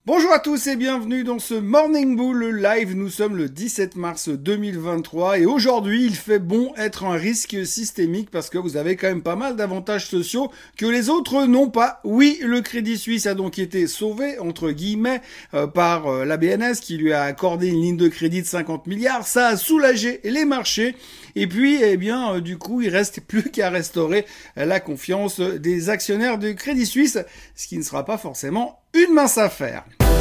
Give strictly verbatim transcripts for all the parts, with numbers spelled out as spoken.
Bonjour à tous et bienvenue dans ce Morning Bull Live. Nous sommes le dix-sept mars deux mille vingt-trois et aujourd'hui il fait bon être un risque systémique parce que vous avez quand même pas mal d'avantages sociaux que les autres n'ont pas. Oui, le Crédit Suisse a donc été sauvé entre guillemets euh, par euh, la B N S qui lui a accordé une ligne de crédit de cinquante milliards. Ça a soulagé les marchés et puis eh bien euh, du coup il reste plus qu'à restaurer euh, la confiance des actionnaires de Crédit Suisse, ce qui ne sera pas forcément une mince affaire.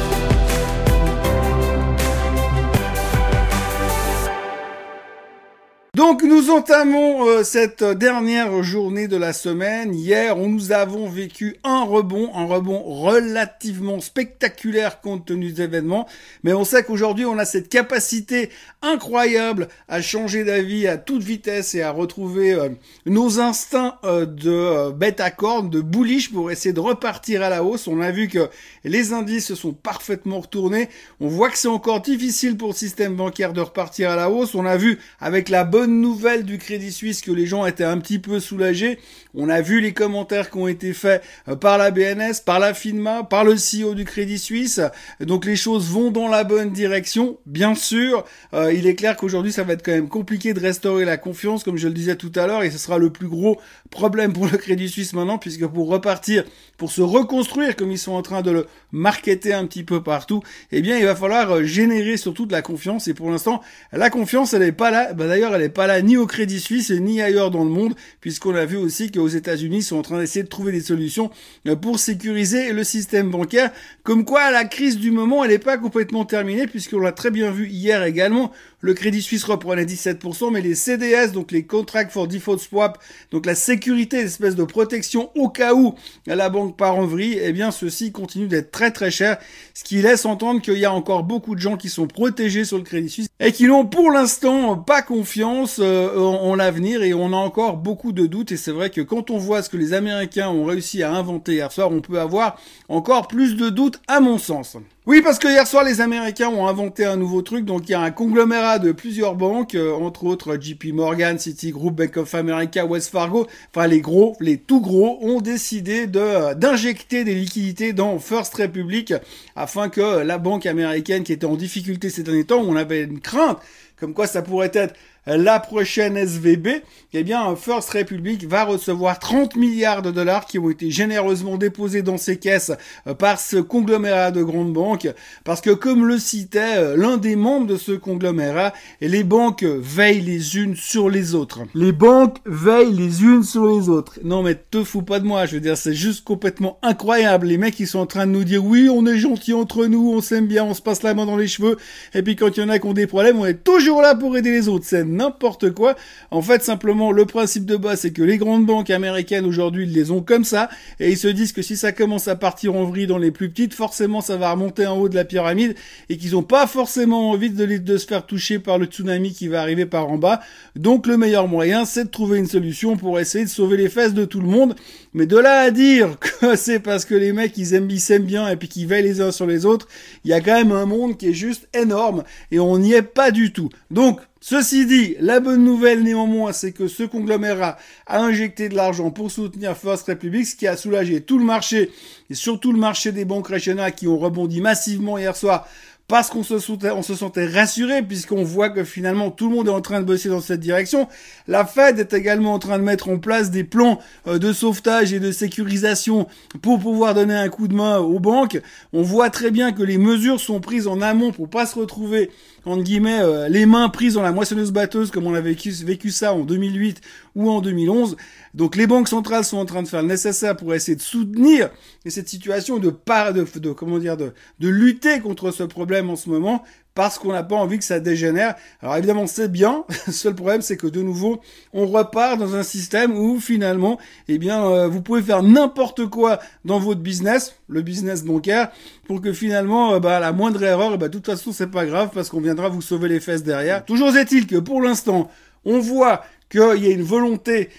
Donc nous entamons euh, cette dernière journée de la semaine. Hier, on nous avons vécu un rebond, un rebond relativement spectaculaire compte tenu des événements. Mais on sait qu'aujourd'hui, on a cette capacité incroyable à changer d'avis à toute vitesse et à retrouver euh, nos instincts euh, de euh, bête à cornes, de bullish pour essayer de repartir à la hausse. On a vu que les indices se sont parfaitement retournés. On voit que c'est encore difficile pour le système bancaire de repartir à la hausse. On a vu avec la bonne nouvelle du Crédit Suisse que les gens étaient un petit peu soulagés. On a vu les commentaires qui ont été faits par la B N S, par la FINMA, par le C E O du Crédit Suisse. Donc les choses vont dans la bonne direction. Bien sûr, euh, il est clair qu'aujourd'hui ça va être quand même compliqué de restaurer la confiance, comme je le disais tout à l'heure, et ce sera le plus gros problème pour le Crédit Suisse maintenant, puisque pour repartir, pour se reconstruire comme ils sont en train de le marketer un petit peu partout, eh bien il va falloir générer surtout de la confiance. Et pour l'instant, la confiance elle est pas là. Bah, d'ailleurs elle est pas là ni au Crédit Suisse ni ailleurs dans le monde, puisqu'on a vu aussi qu'aux États-Unis ils sont en train d'essayer de trouver des solutions pour sécuriser le système bancaire. Comme quoi la crise du moment elle n'est pas complètement terminée, puisqu'on l'a très bien vu hier également. Le Crédit Suisse reprenait dix-sept pour cent, mais les C D S, donc les Contract for Default Swap, donc la sécurité, l'espèce de protection au cas où la banque part en vrille, eh bien ceci continue d'être très très cher, ce qui laisse entendre qu'il y a encore beaucoup de gens qui sont protégés sur le Crédit Suisse et qui n'ont pour l'instant pas confiance euh, en, en l'avenir, et on a encore beaucoup de doutes. Et c'est vrai que quand on voit ce que les Américains ont réussi à inventer hier soir, on peut avoir encore plus de doutes à mon sens. Oui, parce que hier soir, les Américains ont inventé un nouveau truc. Donc, il y a un conglomérat de plusieurs banques, euh, entre autres J P Morgan, Citigroup, Bank of America, Wells Fargo. Enfin, les gros, les tout gros ont décidé de euh, d'injecter des liquidités dans First Republic afin que la banque américaine qui était en difficulté ces derniers temps, où on avait une crainte comme quoi ça pourrait être la prochaine S V B, eh bien, First Republic va recevoir trente milliards de dollars qui ont été généreusement déposés dans ses caisses par ce conglomérat de grandes banques, parce que comme le citait l'un des membres de ce conglomérat, les banques veillent les unes sur les autres. Les banques veillent les unes sur les autres. Non mais te fous pas de moi, je veux dire, c'est juste complètement incroyable. Les mecs, ils sont en train de nous dire, oui, on est gentils entre nous, on s'aime bien, on se passe la main dans les cheveux, et puis quand il y en a qui ont des problèmes, on est toujours là pour aider les autres. C'est n'importe quoi. En fait, simplement, le principe de base, c'est que les grandes banques américaines, aujourd'hui, ils les ont comme ça, et ils se disent que si ça commence à partir en vrille dans les plus petites, forcément, ça va remonter en haut de la pyramide, et qu'ils ont pas forcément envie de, de se faire toucher par le tsunami qui va arriver par en bas. Donc, le meilleur moyen, c'est de trouver une solution pour essayer de sauver les fesses de tout le monde. Mais de là à dire que c'est parce que les mecs, ils aiment, ils s'aiment bien, et puis qu'ils veillent les uns sur les autres, il y a quand même un monde qui est juste énorme, et on n'y est pas du tout. Donc, ceci dit, la bonne nouvelle néanmoins, c'est que ce conglomérat a injecté de l'argent pour soutenir First Republic, ce qui a soulagé tout le marché, et surtout le marché des banques régionales qui ont rebondi massivement hier soir, parce qu'on se sentait, on se sentait rassuré, puisqu'on voit que finalement tout le monde est en train de bosser dans cette direction. La Fed est également en train de mettre en place des plans de sauvetage et de sécurisation pour pouvoir donner un coup de main aux banques. On voit très bien que les mesures sont prises en amont pour pas se retrouver, entre guillemets, euh, les mains prises dans la moissonneuse batteuse comme on a vécu, vécu ça en deux mille huit ou en deux mille onze. Donc les banques centrales sont en train de faire le nécessaire pour essayer de soutenir cette situation, de pas, de, de comment dire, de, de lutter contre ce problème en ce moment, parce qu'on n'a pas envie que ça dégénère. Alors évidemment c'est bien, le seul problème c'est que de nouveau on repart dans un système où finalement eh bien euh, vous pouvez faire n'importe quoi dans votre business, le business bancaire, pour que finalement euh, bah la moindre erreur, bah de toute façon c'est pas grave parce qu'on viendra vous sauver les fesses derrière. Toujours est-il que pour l'instant on voit qu'il y a une volonté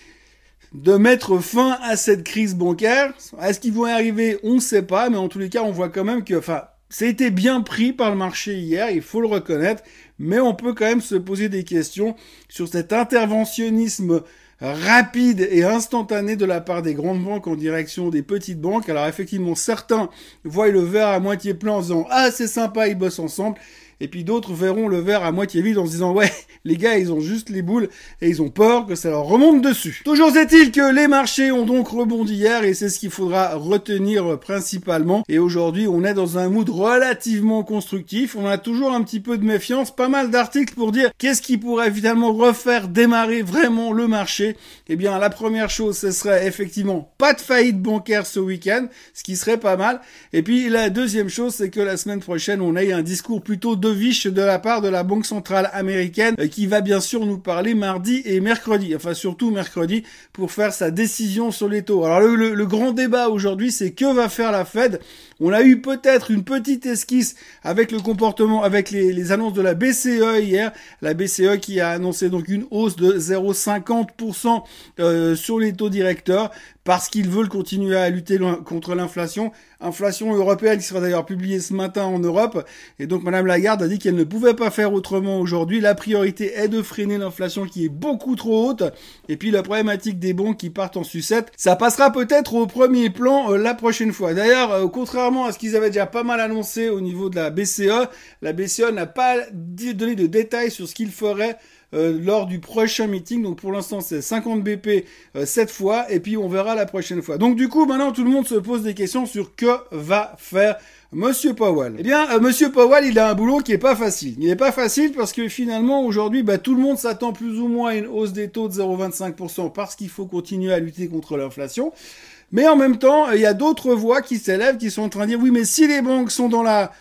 de mettre fin à cette crise bancaire. Est-ce qu'ils vont y arriver? On ne sait pas, mais en tous les cas on voit quand même que, enfin, ça a été bien pris par le marché hier, il faut le reconnaître, mais on peut quand même se poser des questions sur cet interventionnisme rapide et instantanée de la part des grandes banques en direction des petites banques. Alors effectivement, certains voient le verre à moitié plein en disant « Ah, c'est sympa, ils bossent ensemble ». Et puis d'autres verront le verre à moitié vide en se disant « Ouais, les gars, ils ont juste les boules et ils ont peur que ça leur remonte dessus ». Toujours est-il que les marchés ont donc rebondi hier et c'est ce qu'il faudra retenir principalement. Et aujourd'hui, on est dans un mood relativement constructif. On a toujours un petit peu de méfiance, pas mal d'articles pour dire qu'est-ce qui pourrait finalement refaire démarrer vraiment le marché. Eh bien, la première chose, ce serait effectivement pas de faillite bancaire ce week-end, ce qui serait pas mal. Et puis la deuxième chose, c'est que la semaine prochaine, on ait un discours plutôt de viche de la part de la Banque centrale américaine euh, qui va bien sûr nous parler mardi et mercredi, enfin surtout mercredi pour faire sa décision sur les taux. Alors le, le, le grand débat aujourd'hui, c'est que va faire la Fed. On a eu peut-être une petite esquisse avec le comportement, avec les, les annonces de la B C E hier, la B C E qui a annoncé donc une hausse de zéro virgule cinquante pour cent euh, sur les taux directeurs parce qu'ils veulent continuer à lutter contre l'inflation. Inflation européenne qui sera d'ailleurs publiée ce matin en Europe. Et donc Madame Lagarde a dit qu'elle ne pouvait pas faire autrement aujourd'hui. La priorité est de freiner l'inflation qui est beaucoup trop haute. Et puis la problématique des bons qui partent en sucette, ça passera peut-être au premier plan euh, la prochaine fois. D'ailleurs, euh, contrairement à ce qu'ils avaient déjà pas mal annoncé au niveau de la B C E, la B C E n'a pas donné de détails sur ce qu'il ferait Euh, lors du prochain meeting. Donc pour l'instant c'est cinquante B P euh, cette fois et puis on verra la prochaine fois. Donc du coup maintenant tout le monde se pose des questions sur que va faire Monsieur Powell. Eh bien, euh, Monsieur Powell, il a un boulot qui est pas facile. Il est pas facile parce que finalement, aujourd'hui, bah, tout le monde s'attend plus ou moins à une hausse des taux de zéro virgule vingt-cinq pour cent parce qu'il faut continuer à lutter contre l'inflation. Mais en même temps, il y a d'autres voix qui s'élèvent, qui sont en train de dire, oui, mais si les banques sont dans la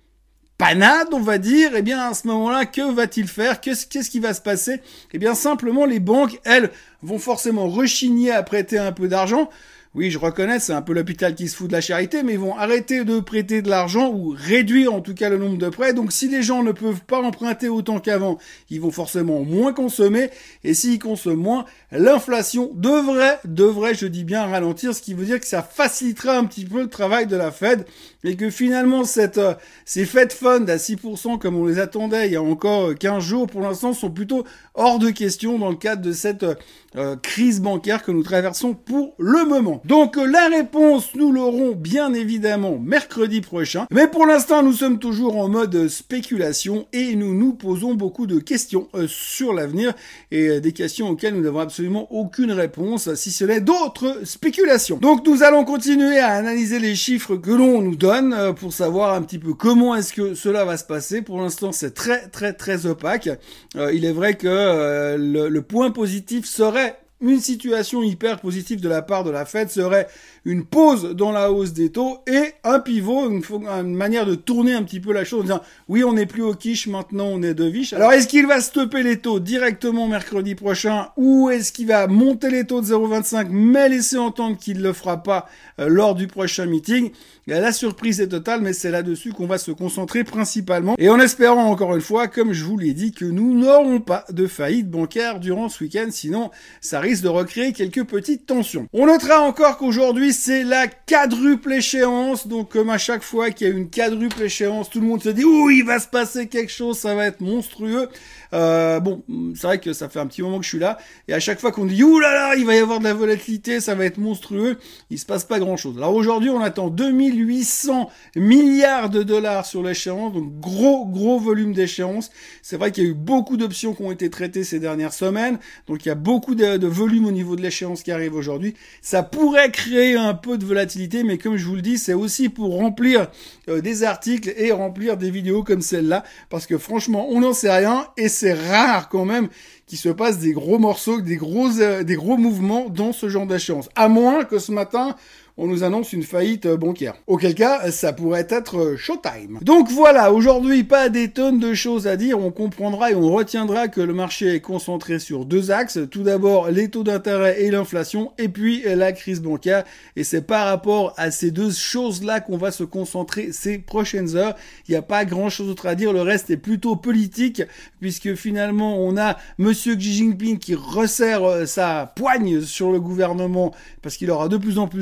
panade, on va dire, eh bien, à ce moment-là, que va-t-il faire? Qu'est-ce, qu'est-ce qui va se passer? Eh bien, simplement, les banques, elles, vont forcément rechigner à prêter un peu d'argent. Oui, je reconnais, c'est un peu l'hôpital qui se fout de la charité, mais ils vont arrêter de prêter de l'argent ou réduire en tout cas le nombre de prêts. Donc si les gens ne peuvent pas emprunter autant qu'avant, ils vont forcément moins consommer. Et s'ils consomment moins, l'inflation devrait, devrait, je dis bien, ralentir, ce qui veut dire que ça facilitera un petit peu le travail de la Fed et que finalement cette, euh, ces Fed Funds à six pour cent comme on les attendait il y a encore quinze jours, pour l'instant sont plutôt hors de question dans le cadre de cette euh, crise bancaire que nous traversons pour le moment. Donc la réponse, nous l'aurons bien évidemment mercredi prochain. Mais pour l'instant, nous sommes toujours en mode spéculation et nous nous posons beaucoup de questions euh, sur l'avenir et euh, des questions auxquelles nous n'avons absolument aucune réponse, si ce n'est d'autres spéculations. Donc nous allons continuer à analyser les chiffres que l'on nous donne euh, pour savoir un petit peu comment est-ce que cela va se passer. Pour l'instant, c'est très très très opaque. Euh, il est vrai que euh, le, le point positif serait une situation hyper positive de la part de la Fed serait une pause dans la hausse des taux et un pivot, une, une manière de tourner un petit peu la chose en disant oui, on n'est plus au quiche, maintenant on est de viche. Alors est-ce qu'il va stopper les taux directement mercredi prochain ou est-ce qu'il va monter les taux de zéro virgule vingt-cinq mais laisser entendre qu'il ne le fera pas euh, lors du prochain meeting? La surprise est totale, mais c'est là-dessus qu'on va se concentrer principalement. Et en espérant encore une fois, comme je vous l'ai dit, que nous n'aurons pas de faillite bancaire durant ce week-end, sinon ça risque de recréer quelques petites tensions. On notera encore qu'aujourd'hui c'est la quadruple échéance, donc comme à chaque fois qu'il y a une quadruple échéance, tout le monde se dit « Ouh, il va se passer quelque chose, ça va être monstrueux ». Euh, bon, c'est vrai que ça fait un petit moment que je suis là, et à chaque fois qu'on dit « Ouh là là, il va y avoir de la volatilité, ça va être monstrueux », il se passe pas grand-chose. Alors aujourd'hui, on attend deux mille huit cents milliards de dollars sur l'échéance, donc gros, gros volume d'échéance. C'est vrai qu'il y a eu beaucoup d'options qui ont été traitées ces dernières semaines, donc il y a beaucoup de, de volume au niveau de l'échéance qui arrive aujourd'hui. Ça pourrait créer un peu de volatilité, mais comme je vous le dis, c'est aussi pour remplir euh, des articles et remplir des vidéos comme celle-là, parce que franchement, on n'en sait rien, et c'est rare quand même qu'il se passe des gros morceaux, des gros, euh, des gros mouvements dans ce genre d'échéance. À moins que ce matin, on nous annonce une faillite bancaire. Auquel cas, ça pourrait être showtime. Donc voilà, aujourd'hui, pas des tonnes de choses à dire. On comprendra et on retiendra que le marché est concentré sur deux axes. Tout d'abord, les taux d'intérêt et l'inflation, et puis la crise bancaire. Et c'est par rapport à ces deux choses-là qu'on va se concentrer ces prochaines heures. Il n'y a pas grand-chose d'autre à dire. Le reste est plutôt politique, puisque finalement, on a Monsieur Xi Jinping qui resserre sa poigne sur le gouvernement, parce qu'il aura de plus en plus de pouvoir.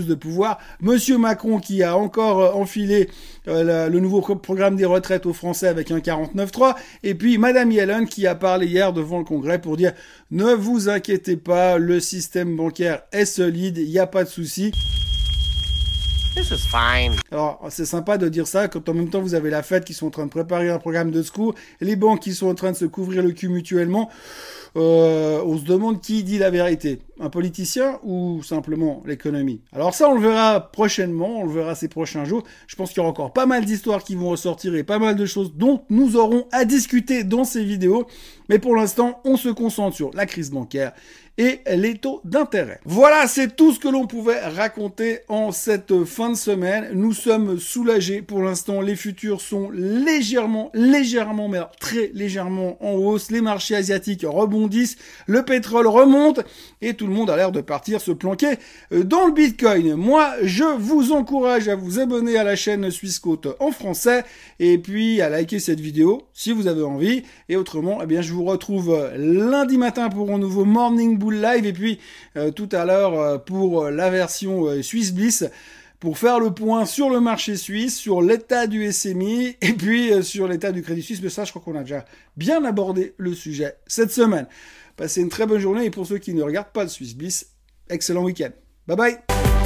voir Monsieur Macron qui a encore euh, enfilé euh, la, le nouveau programme des retraites aux Français avec un quarante-neuf trois, et puis Madame Yellen qui a parlé hier devant le Congrès pour dire « Ne vous inquiétez pas, le système bancaire est solide, il n'y a pas de souci. » This is fine. Alors, c'est sympa de dire ça quand en même temps vous avez la Fed qui sont en train de préparer un programme de secours, et les banques qui sont en train de se couvrir le cul mutuellement. Euh, on se demande qui dit la vérité, un politicien ou simplement l'économie. Alors ça, on le verra prochainement, on le verra ces prochains jours. Je pense qu'il y aura encore pas mal d'histoires qui vont ressortir et pas mal de choses dont nous aurons à discuter dans ces vidéos. Mais pour l'instant, on se concentre sur la crise bancaire et les taux d'intérêt. Voilà, c'est tout ce que l'on pouvait raconter en cette fin de semaine. Nous sommes soulagés. Pour l'instant, les futurs sont légèrement, légèrement, mais alors très légèrement en hausse. Les marchés asiatiques rebondissent, le pétrole remonte et tout le monde a l'air de partir se planquer dans le Bitcoin. Moi, je vous encourage à vous abonner à la chaîne Swissquote en français et puis à liker cette vidéo si vous avez envie. Et autrement, eh bien, je vous retrouve lundi matin pour un nouveau Morning Bull Live et puis euh, tout à l'heure euh, pour la version euh, Swiss Bliss pour faire le point sur le marché suisse, sur l'état du S M I et puis euh, sur l'état du Crédit Suisse. Mais ça, je crois qu'on a déjà bien abordé le sujet cette semaine. Passez une très bonne journée et pour ceux qui ne regardent pas le Swiss Bliss, excellent week-end. Bye bye.